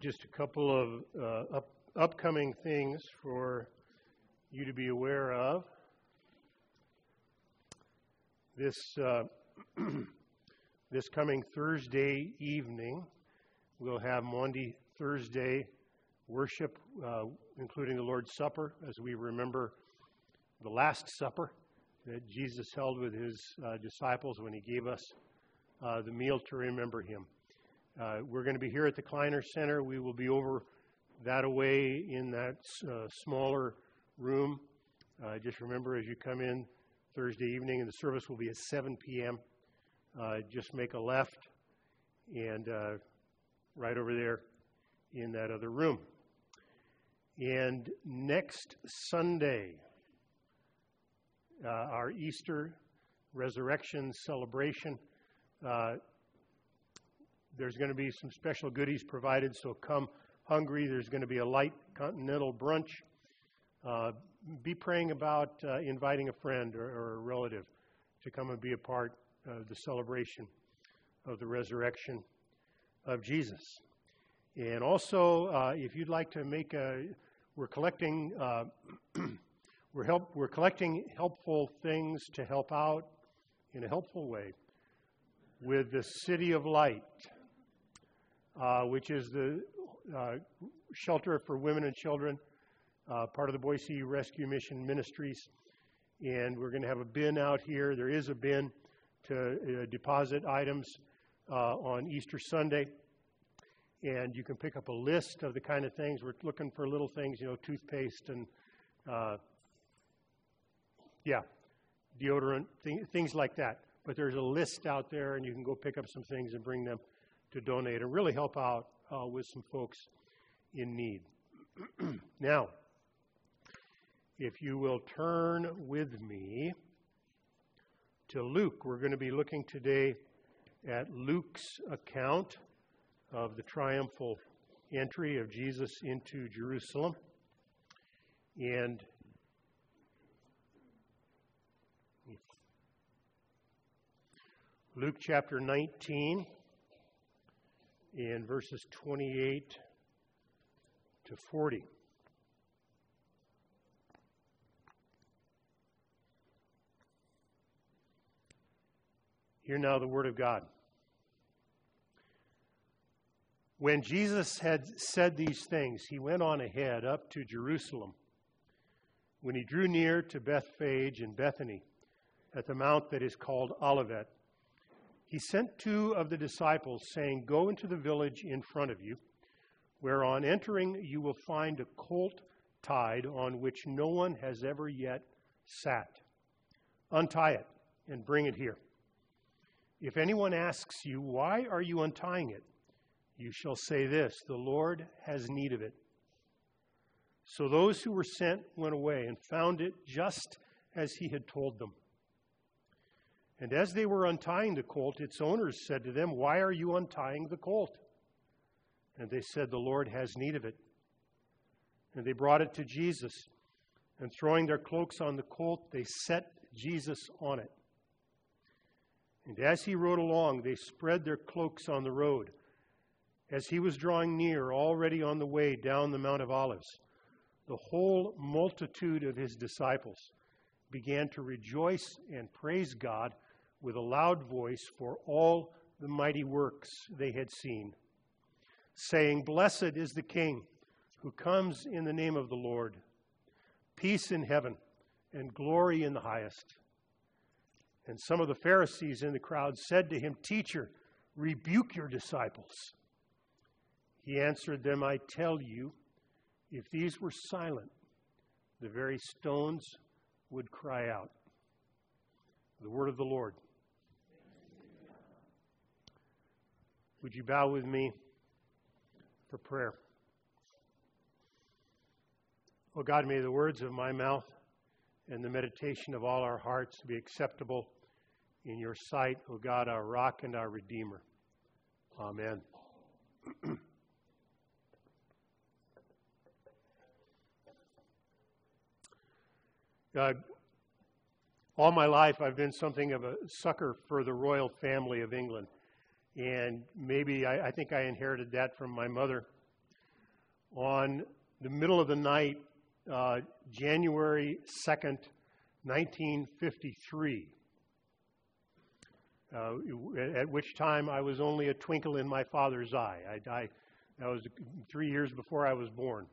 Just a couple of upcoming things for you to be aware of. This this coming Thursday evening, we'll have Maundy Thursday worship, including the Lord's Supper, as we remember the Last Supper that Jesus held with his disciples when he gave us the meal to remember him. We're going to be here at the Kleiner Center. We will be over that away in that smaller room. Just remember, as you come in Thursday evening, and the service will be at 7 p.m., just make a left and right over there in that other room. And next Sunday, our Easter resurrection celebration, there's going to be some special goodies provided, so come hungry. There's going to be a light continental brunch. Be praying about inviting a friend or a relative to come and be a part of the celebration of the resurrection of Jesus. And also, if you'd like to make we're collecting we're collecting helpful things to help out in a helpful way with the City of Light, which is the shelter for women and children, part of the Boise Rescue Mission Ministries. And we're going to have a bin out here. There is a bin to deposit items on Easter Sunday. And you can pick up a list of the kind of things. We're looking for little things, toothpaste and, deodorant, things like that. But there's a list out there, and you can go pick up some things and bring them to donate and really help out with some folks in need. Now, if you will turn with me to Luke, we're going to be looking today at Luke's account of the triumphal entry of Jesus into Jerusalem. And Luke chapter 19 and verses 28 to 40. Hear now the word of God. When Jesus had said these things, he went on ahead up to Jerusalem. When he drew near to Bethphage and Bethany, at the mount that is called Olivet, he sent two of the disciples, saying, "Go into the village in front of you, where on entering you will find a colt tied on which no one has ever yet sat. Untie it and bring it here. If anyone asks you, 'Why are you untying it?' you shall say this, 'The Lord has need of it.'" So those who were sent went away and found it just as he had told them. And as they were untying the colt, its owners said to them, "Why are you untying the colt?" And they said, "The Lord has need of it." And they brought it to Jesus, and throwing their cloaks on the colt, they set Jesus on it. And as he rode along, they spread their cloaks on the road. As he was drawing near, already on the way down the Mount of Olives, the whole multitude of his disciples began to rejoice and praise God with a loud voice for all the mighty works they had seen, saying, "Blessed is the King who comes in the name of the Lord. Peace in heaven and glory in the highest." And some of the Pharisees in the crowd said to him, "Teacher, rebuke your disciples." He answered them, "I tell you, if these were silent, the very stones would cry out." The word of the Lord. Would you bow with me for prayer? Oh God, may the words of my mouth and the meditation of all our hearts be acceptable in your sight, O God, our rock and our redeemer. Amen. All my life, I've been something of a sucker for the royal family of England. And maybe I think I inherited that from my mother. on the middle of the night, January 2nd, 1953, at which time I was only a twinkle in my father's eye. That was 3 years before I was born.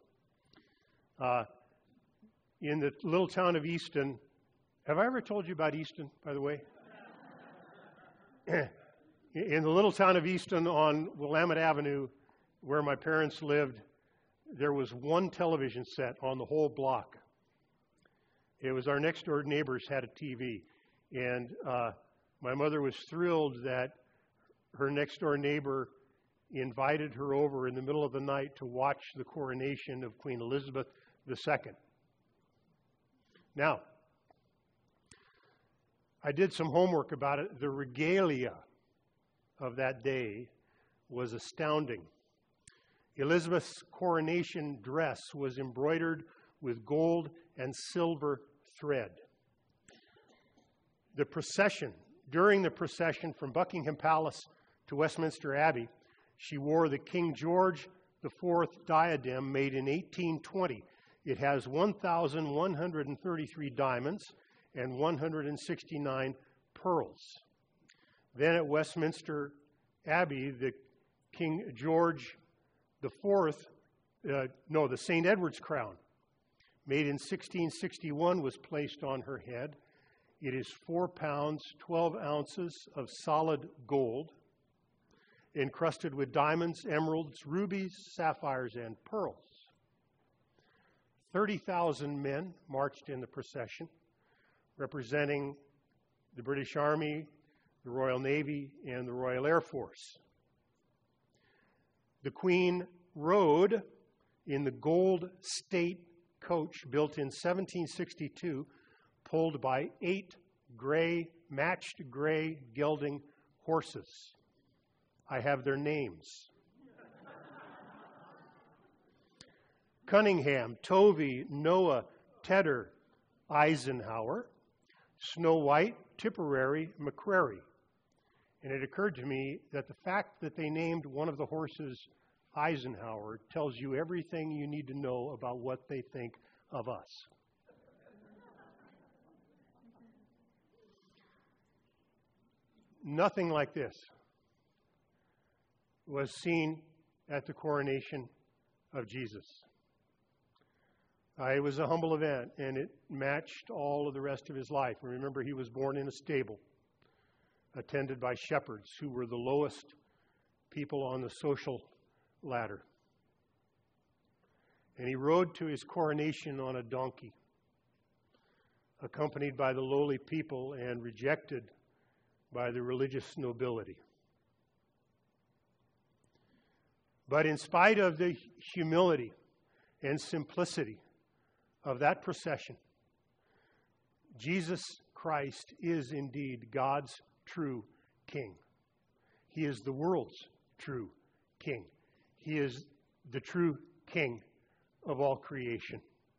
In the little town of Easton. Have I ever told you about Easton, by the way? In the little town of Easton on Willamette Avenue, where my parents lived, there was one television set on the whole block. It was our next door neighbors had a TV. And my mother was thrilled that her next door neighbor invited her over in the middle of the night to watch the coronation of Queen Elizabeth II. Now, I did some homework about it. The regalia of that day was astounding. Elizabeth's coronation dress was embroidered with gold and silver thread. During the procession from Buckingham Palace to Westminster Abbey, she wore the King George IV diadem made in 1820. It has 1,133 diamonds and 169 pearls. Then at Westminster Abbey, the King George IV, the St. Edward's crown, made in 1661, was placed on her head. It is 4 pounds, 12 ounces of solid gold, encrusted with diamonds, emeralds, rubies, sapphires, and pearls. 30,000 men marched in the procession, representing the British Army, the Royal Navy, and the Royal Air Force. The Queen rode in the gold state coach built in 1762, pulled by 8 matched gray gelding horses. I have their names. Cunningham, Tovey, Noah, Tedder, Eisenhower, Snow White, Tipperary, McCrary. And it occurred to me that the fact that they named one of the horses Eisenhower tells you everything you need to know about what they think of us. Nothing like this was seen at the coronation of Jesus. It was a humble event, and it matched all of the rest of his life. And remember, he was born in a stable, attended by shepherds who were the lowest people on the social ladder. And he rode to his coronation on a donkey, accompanied by the lowly people and rejected by the religious nobility. But in spite of the humility and simplicity of that procession, Jesus Christ is indeed God's true King. He is the world's true King. He is the true King of all creation.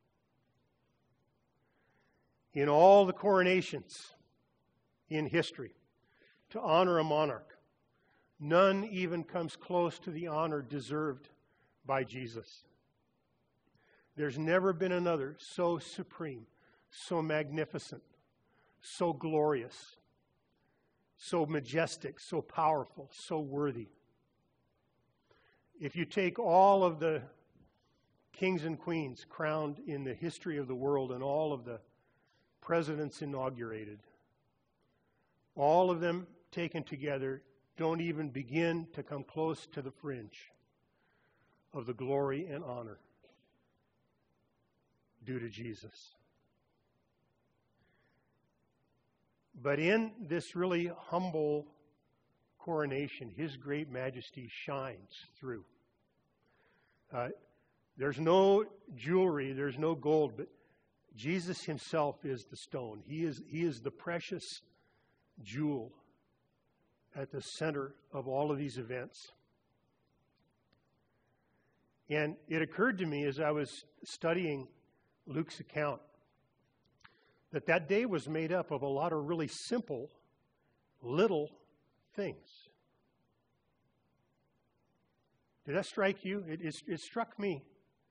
In all the coronations in history to honor a monarch, none even comes close to the honor deserved by Jesus. There's never been another so supreme, so magnificent, so glorious, so majestic, so powerful, so worthy. If you take all of the kings and queens crowned in the history of the world and all of the presidents inaugurated, all of them taken together don't even begin to come close to the fringe of the glory and honor due to Jesus. But in this really humble coronation, His great majesty shines through. There's no jewelry, there's no gold, but Jesus Himself is the stone. He is the precious jewel at the center of all of these events. And it occurred to me as I was studying Luke's account that that day was made up of a lot of really simple, little things. Did that strike you? It struck me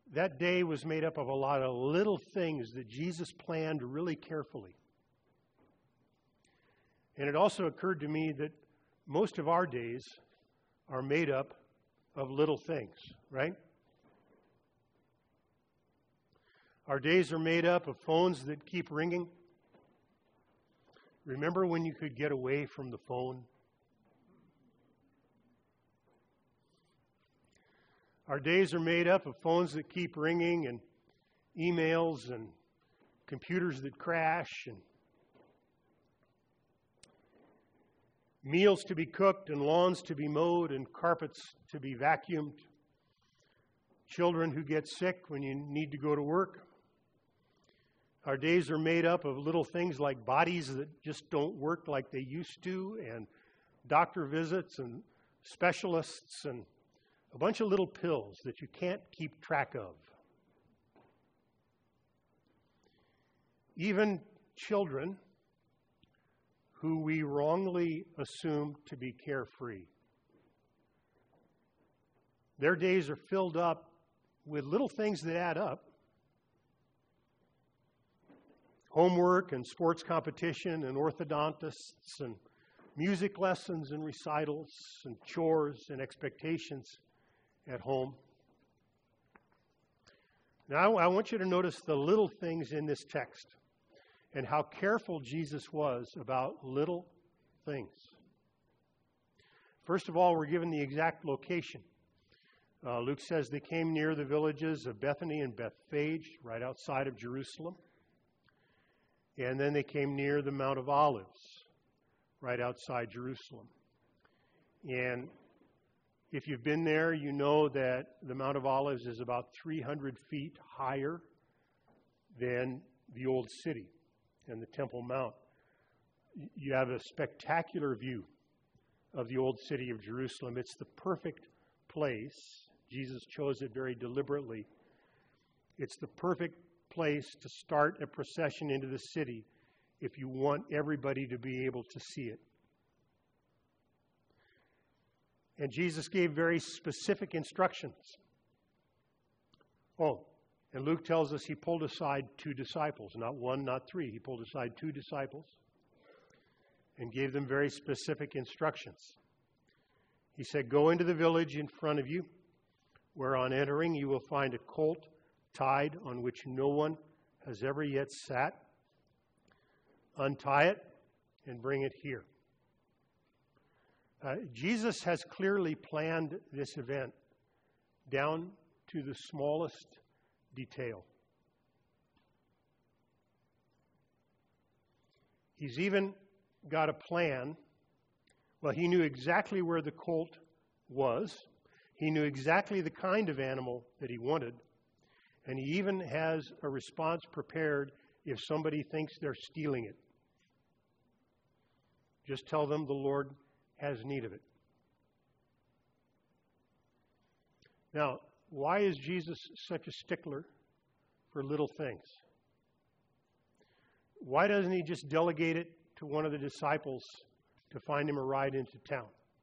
that day was made up of a lot of little things that Jesus planned really carefully. And it also occurred to me that most of our days are made up of little things, right? Our days are made up of phones that keep ringing. Remember when you could get away from the phone? Our days are made up of phones that keep ringing and emails and computers that crash and meals to be cooked and lawns to be mowed and carpets to be vacuumed. Children who get sick when you need to go to work. Our days are made up of little things like bodies that just don't work like they used to, and doctor visits and specialists and a bunch of little pills that you can't keep track of. Even children who we wrongly assume to be carefree. Their days are filled up with little things that add up. Homework and sports competition and orthodontists and music lessons and recitals and chores and expectations at home. Now I want you to notice the little things in this text and how careful Jesus was about little things. First of all, we're given the exact location. Luke says they came near the villages of Bethany and Bethphage, right outside of Jerusalem. And then they came near the Mount of Olives, right outside Jerusalem. And if you've been there, you know that the Mount of Olives is about 300 feet higher than the old city and the Temple Mount. You have a spectacular view of the old city of Jerusalem. It's the perfect place. Jesus chose it very deliberately. It's the perfect place to start a procession into the city if you want everybody to be able to see it. And Jesus gave very specific instructions. Oh, and Luke tells us he pulled aside 2 disciples, not 1, not 3. He pulled aside 2 disciples and gave them very specific instructions. He said, "Go into the village in front of you, where on entering you will find a colt tied on which no one has ever yet sat. Untie it and bring it here." Jesus has clearly planned this event down to the smallest detail. He's even got a plan. Well, he knew exactly where the colt was. He knew exactly the kind of animal that he wanted. And he even has a response prepared if somebody thinks they're stealing it. Just tell them the Lord has need of it. Now, why is Jesus such a stickler for little things? Why doesn't he just delegate it to one of the disciples to find him a ride into town?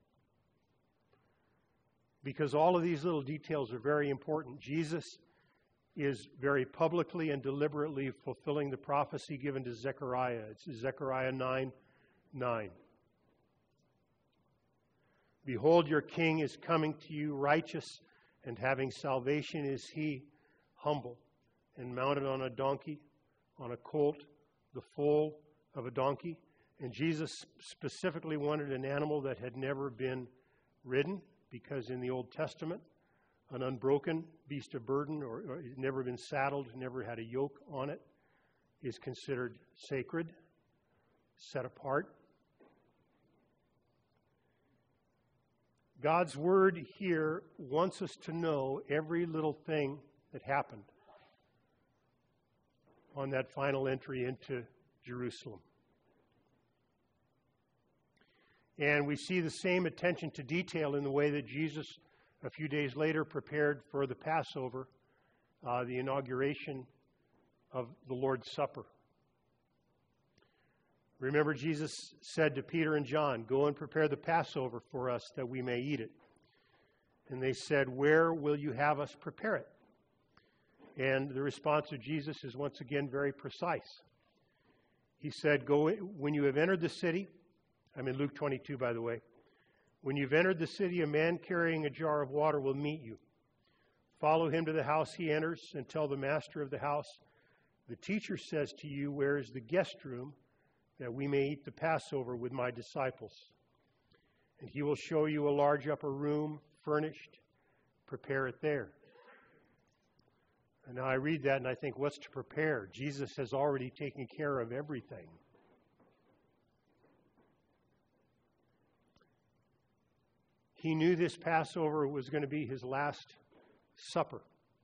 Because all of these little details are very important. Jesus is very publicly and deliberately fulfilling the prophecy given to Zechariah. It's Zechariah 9:9. "Behold, your king is coming to you, righteous and having salvation is he, humble and mounted on a donkey, on a colt, the foal of a donkey." And Jesus specifically wanted an animal that had never been ridden, because in the Old Testament, an unbroken beast of burden or never been saddled, never had a yoke on it, is considered sacred, set apart. God's word here wants us to know every little thing that happened on that final entry into Jerusalem. And we see the same attention to detail in the way that Jesus, a few days later, prepared for the Passover, the inauguration of the Lord's Supper. Remember, Jesus said to Peter and John, "Go and prepare the Passover for us that we may eat it." And they said, "Where will you have us prepare it?" And the response of Jesus is once again very precise. He said, "Go when you have entered the city," I'm in Luke 22, by the way. "When you've entered the city, a man carrying a jar of water will meet you. Follow him to the house he enters and tell the master of the house, 'The teacher says to you, where is the guest room that we may eat the Passover with my disciples? And he will show you a large upper room, furnished. Prepare it there.'" And now I read that and I think, what's to prepare? Jesus has already taken care of everything. He knew this Passover was going to be his last supper.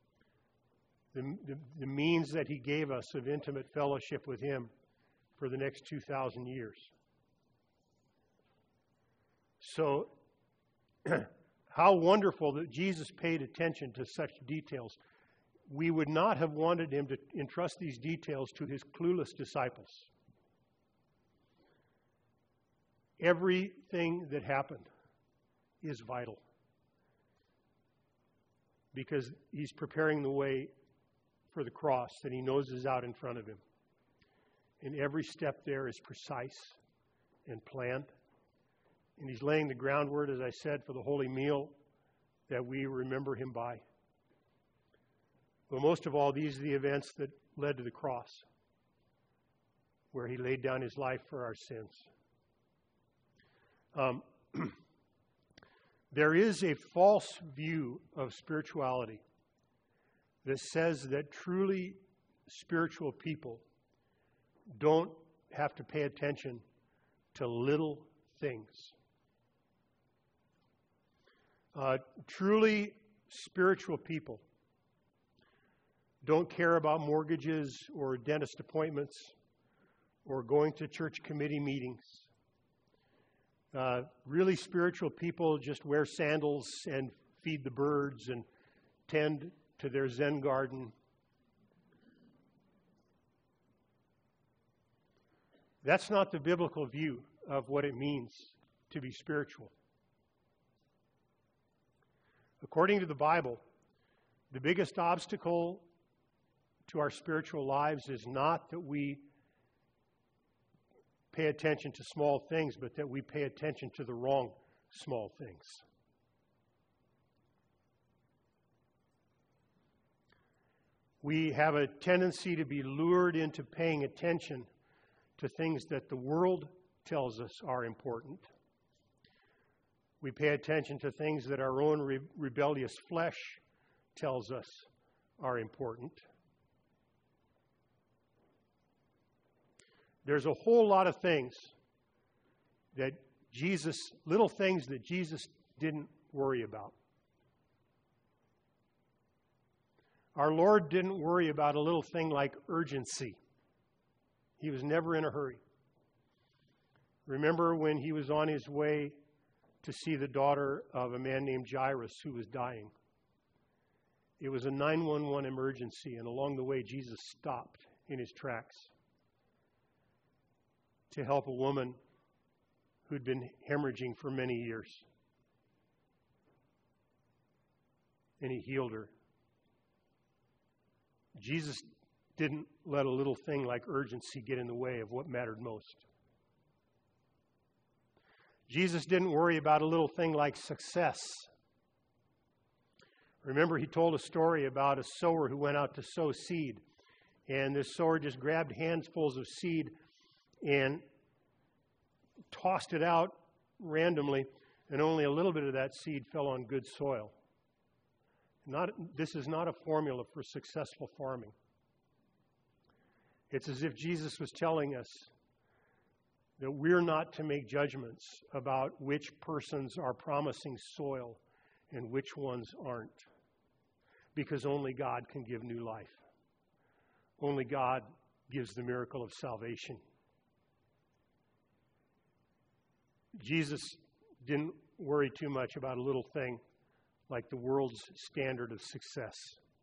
The means that he gave us of intimate fellowship with him for the next 2,000 years. So, how wonderful that Jesus paid attention to such details. We would not have wanted him to entrust these details to his clueless disciples. Everything that happened is vital, because he's preparing the way for the cross that he knows is out in front of him. And every step there is precise and planned. And he's laying the groundwork, as I said, for the holy meal that we remember him by. But most of all, these are the events that led to the cross, where he laid down his life for our sins. There is a false view of spirituality that says that truly spiritual people don't have to pay attention to little things. Truly spiritual people don't care about mortgages or dentist appointments or going to church committee meetings. Really spiritual people just wear sandals and feed the birds and tend to their Zen garden. That's not the biblical view of what it means to be spiritual. According to the Bible, the biggest obstacle to our spiritual lives is not that we pay attention to small things, but that we pay attention to the wrong small things. We have a tendency to be lured into paying attention to things that the world tells us are important. We pay attention to things that our own rebellious flesh tells us are important. There's a whole lot of things that little things that Jesus didn't worry about. Our Lord didn't worry about a little thing like urgency. He was never in a hurry. Remember when he was on his way to see the daughter of a man named Jairus who was dying? It was a 911 emergency, and along the way Jesus stopped in his tracks to help a woman who'd been hemorrhaging for many years. And he healed her. Jesus didn't let a little thing like urgency get in the way of what mattered most. Jesus didn't worry about a little thing like success. Remember, he told a story about a sower who went out to sow seed. And this sower just grabbed handfuls of seed and tossed it out randomly, and only a little bit of that seed fell on good soil. This is not a formula for successful farming. It's as if Jesus was telling us that we're not to make judgments about which persons are promising soil and which ones aren't, because only God can give new life. Only God gives the miracle of salvation. Jesus didn't worry too much about a little thing like the world's standard of success.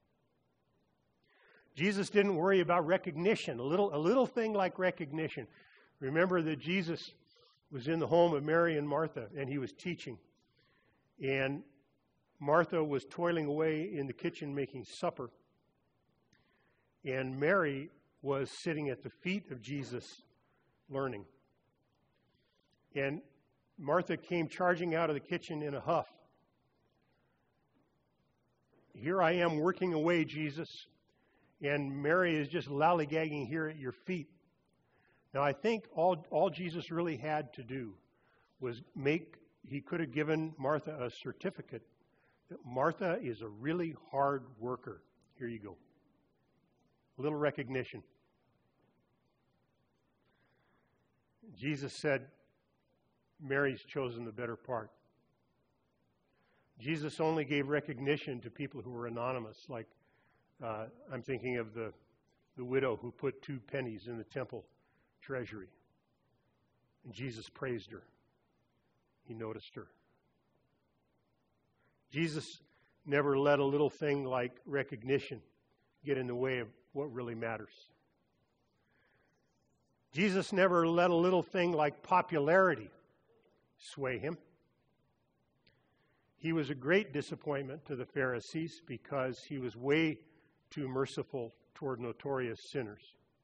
Jesus didn't worry about recognition, a little thing like recognition. Remember that Jesus was in the home of Mary and Martha, and he was teaching. And Martha was toiling away in the kitchen making supper. And Mary was sitting at the feet of Jesus learning. And Martha came charging out of the kitchen in a huff. Here I am working away, Jesus, and Mary is just lollygagging here at your feet. Now, I think all Jesus really had to do was he could have given Martha a certificate that Martha is a really hard worker. Here you go. A little recognition. Jesus said, Mary's chosen the better part. Jesus only gave recognition to people who were anonymous, like I'm thinking of the widow who put 2 pennies in the temple treasury. And Jesus praised her. He noticed her. Jesus never let a little thing like recognition get in the way of what really matters. Jesus never let a little thing like popularity sway him. He was a great disappointment to the Pharisees because he was way too merciful toward notorious sinners.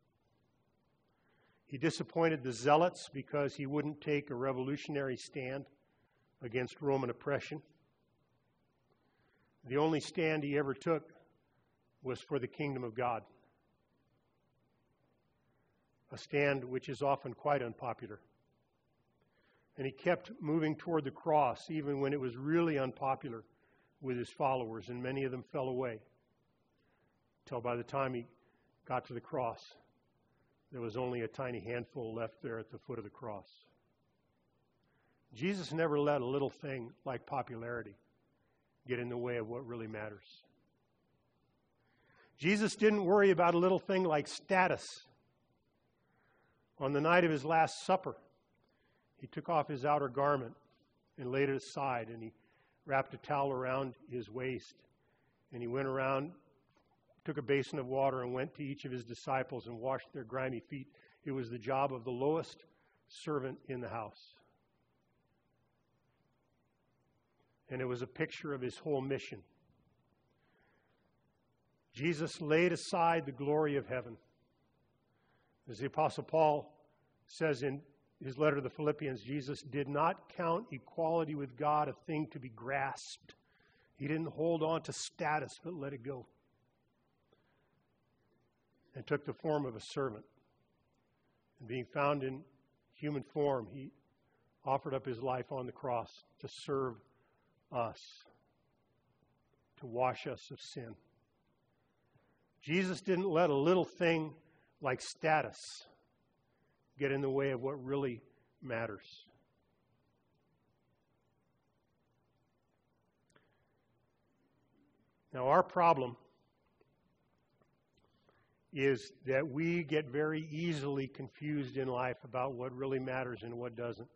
He disappointed the Zealots because he wouldn't take a revolutionary stand against Roman oppression. The only stand he ever took was for the kingdom of God, a stand which is often quite unpopular. And he kept moving toward the cross even when it was really unpopular with his followers, and many of them fell away. Till by the time he got to the cross, there was only a tiny handful left there at the foot of the cross. Jesus never let a little thing like popularity get in the way of what really matters. Jesus didn't worry about a little thing like status. On the night of his Last Supper, he took off his outer garment and laid it aside, and he wrapped a towel around his waist, and he went around, took a basin of water, and went to each of his disciples and washed their grimy feet. It was the job of the lowest servant in the house. And it was a picture of his whole mission. Jesus laid aside the glory of heaven. As the Apostle Paul says in his letter to the Philippians, Jesus did not count equality with God a thing to be grasped. He didn't hold on to status, but let it go. And took the form of a servant. And being found in human form, he offered up his life on the cross to serve us, to wash us of sin. Jesus didn't let a little thing like status get in the way of what really matters. Now, our problem is that we get very easily confused in life about what really matters and what doesn't.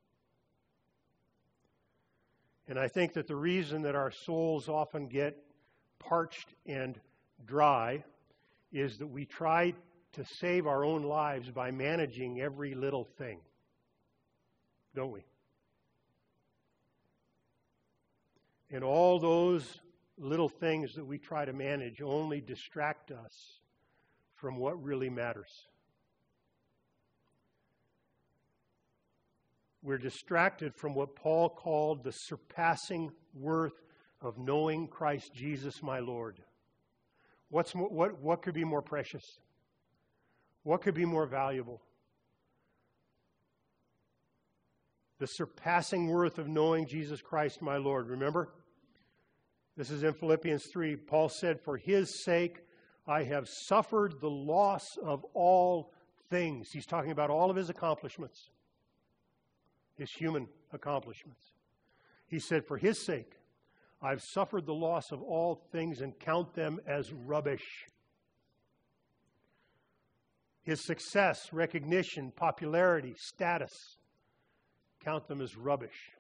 And I think that the reason that our souls often get parched and dry is that we try to save our own lives by managing every little thing, don't we? And all those little things that we try to manage only distract us from what really matters. We're distracted from what Paul called the surpassing worth of knowing Christ Jesus my Lord. What could be more precious? What could be more valuable? The surpassing worth of knowing Jesus Christ my Lord. Remember? This is in Philippians 3. Paul said, "For his sake I have suffered the loss of all things." He's talking about all of his accomplishments, his human accomplishments. He said, "For his sake I've suffered the loss of all things and count them as rubbish." His success, recognition, popularity, status, count them as rubbish,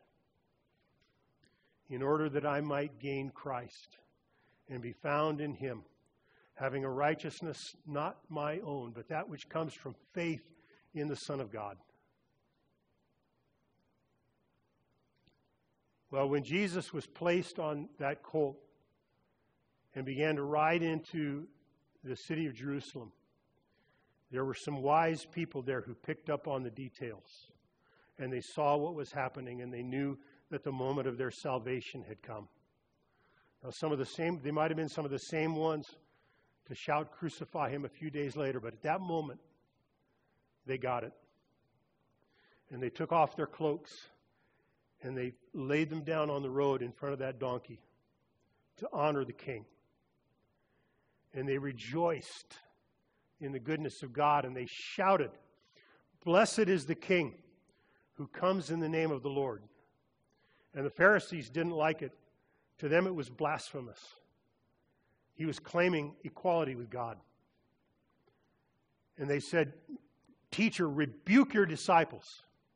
in order that I might gain Christ and be found in him, having a righteousness not my own, but that which comes from faith in the Son of God. Well, when Jesus was placed on that colt and began to ride into the city of Jerusalem, there were some wise people there who picked up on the details. And they saw what was happening, and they knew that the moment of their salvation had come. Now, they might have been some of the same ones to shout, "Crucify him," a few days later, but at that moment, they got it. And they took off their cloaks, and they laid them down on the road in front of that donkey to honor the king. And they rejoiced in the goodness of God, and they shouted, "Blessed is the King who comes in the name of the Lord." And the Pharisees didn't like it. To them it was blasphemous. He was claiming equality with God. And they said, "Teacher, rebuke your disciples."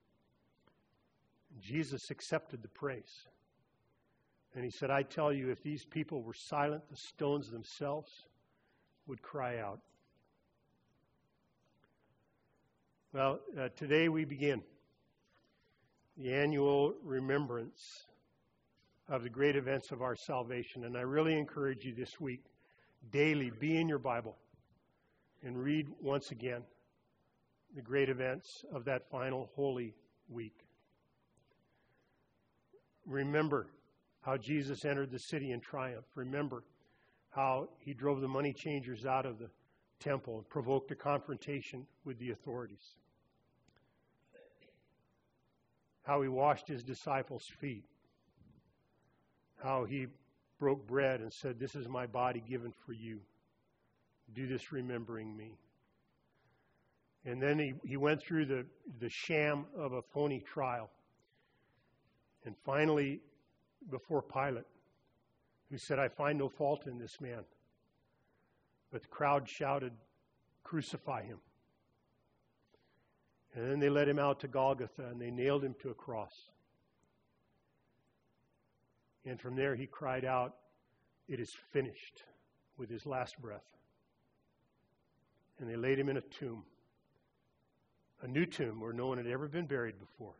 And Jesus accepted the praise. And he said, "I tell you, if these people were silent, the stones themselves would cry out." Well, today we begin the annual remembrance of the great events of our salvation. And I really encourage you this week, daily, be in your Bible and read once again the great events of that final Holy Week. Remember how Jesus entered the city in triumph. Remember how he drove the money changers out of the temple and provoked a confrontation with the authorities. How he washed his disciples' feet. How he broke bread and said, "This is my body given for you. Do this remembering me." And then he went through the sham of a phony trial. And finally, before Pilate, who said, "I find no fault in this man." But the crowd shouted, "Crucify him." And then they led him out to Golgotha, and they nailed him to a cross. And from there he cried out, "It is finished," with his last breath. And they laid him in a tomb, a new tomb where no one had ever been buried before.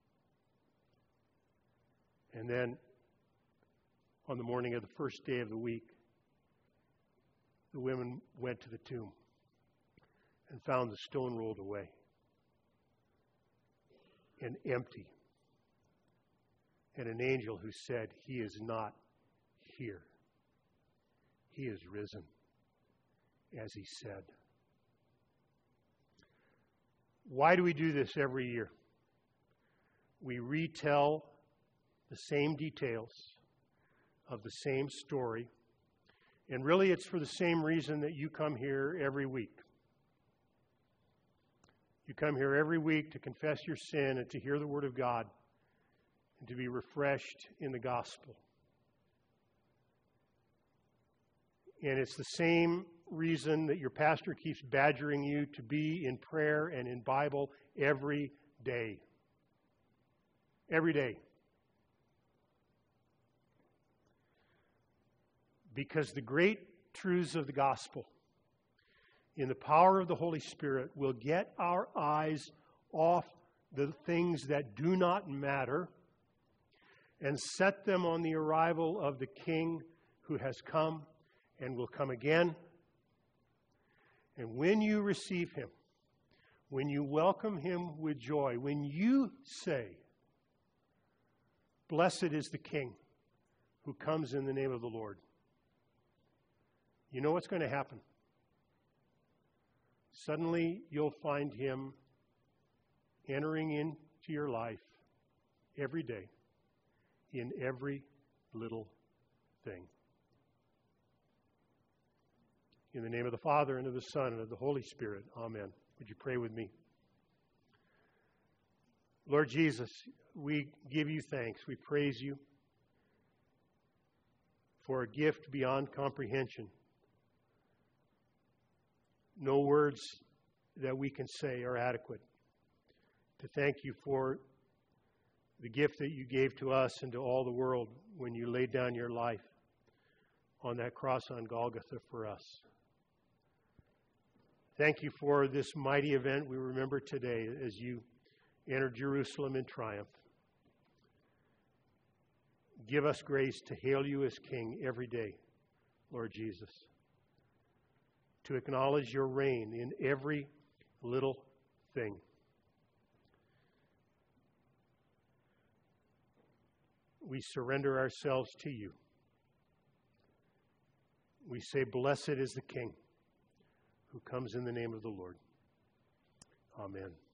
And then, on the morning of the first day of the week, the women went to the tomb and found the stone rolled away and empty. And an angel who said, "He is not here. He is risen, as he said." Why do we do this every year? We retell the same details of the same story. And really, it's for the same reason that you come here every week. You come here every week to confess your sin and to hear the Word of God and to be refreshed in the gospel. And it's the same reason that your pastor keeps badgering you to be in prayer and in Bible every day. Every day. Because the great truths of the gospel, in the power of the Holy Spirit, will get our eyes off the things that do not matter and set them on the arrival of the King who has come and will come again. And when you receive him, when you welcome him with joy, when you say, "Blessed is the King who comes in the name of the Lord," you know what's going to happen? Suddenly you'll find him entering into your life every day in every little thing. In the name of the Father, and of the Son, and of the Holy Spirit. Amen. Would you pray with me? Lord Jesus, we give you thanks. We praise you for a gift beyond comprehension. No words that we can say are adequate to thank you for the gift that you gave to us and to all the world when you laid down your life on that cross on Golgotha for us. Thank you for this mighty event we remember today as you entered Jerusalem in triumph. Give us grace to hail you as King every day, Lord Jesus. to acknowledge your reign in every little thing. We surrender ourselves to you. We say, blessed is the King who comes in the name of the Lord. Amen.